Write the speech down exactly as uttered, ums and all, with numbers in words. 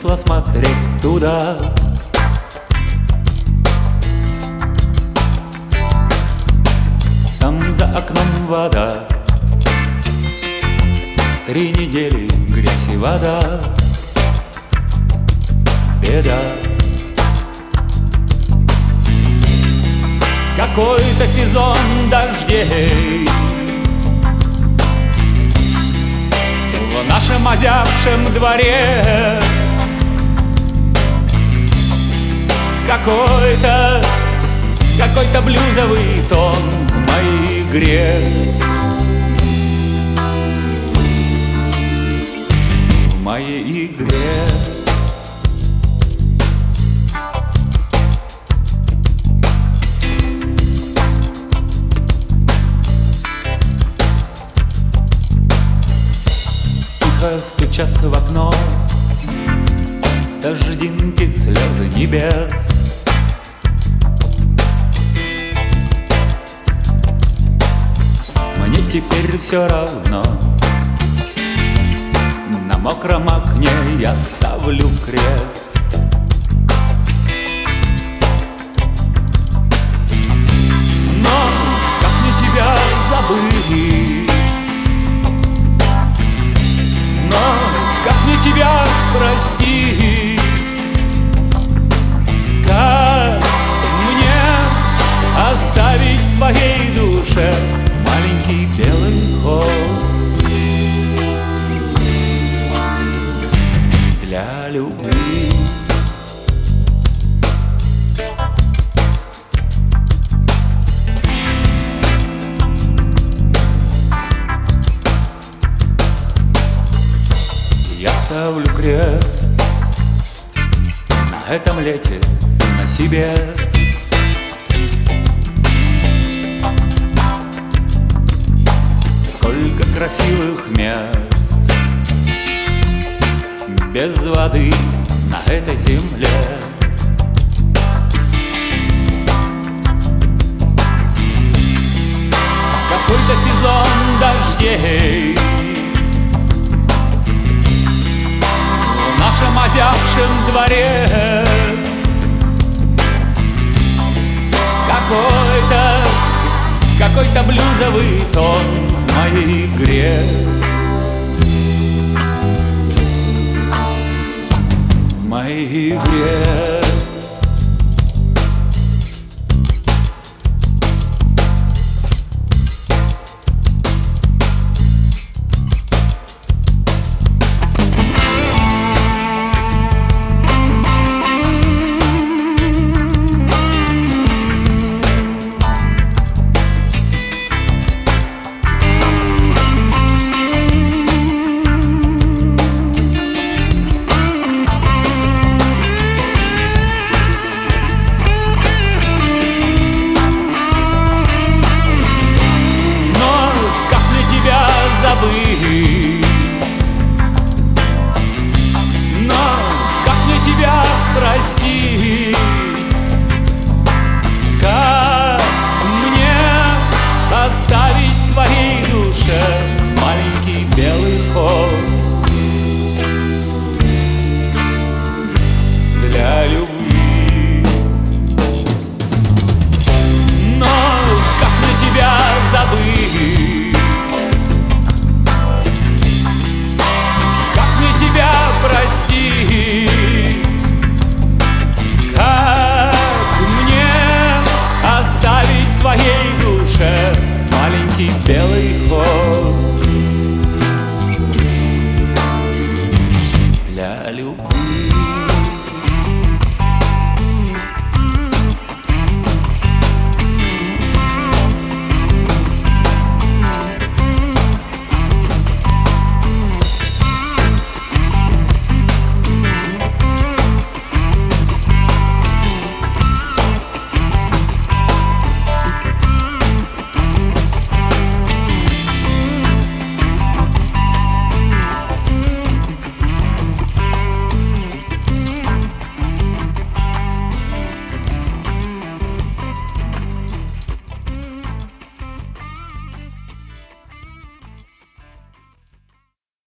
смысла смотреть туда. Там за окном вода, три недели грязь и вода, беда. Какой-то сезон дождей в нашем озябшем дворе, какой-то, какой-то блюзовый тон в моей игре, в моей игре. Стучат в окно дождинки, слезы небес. Мне теперь все равно, на мокром окне я ставлю крест. Но как мне тебя забыть? Как мне тебя простить? Как мне оставить в своей душе маленький белый ход для любви? Я ставлю крест на этом лете, на себе. Сколько красивых мест без воды на этой земле. Какой-то сезон дождей в нашем озябшем дворе, какой-то, какой-то блюзовый тон в моей игре, в моей игре.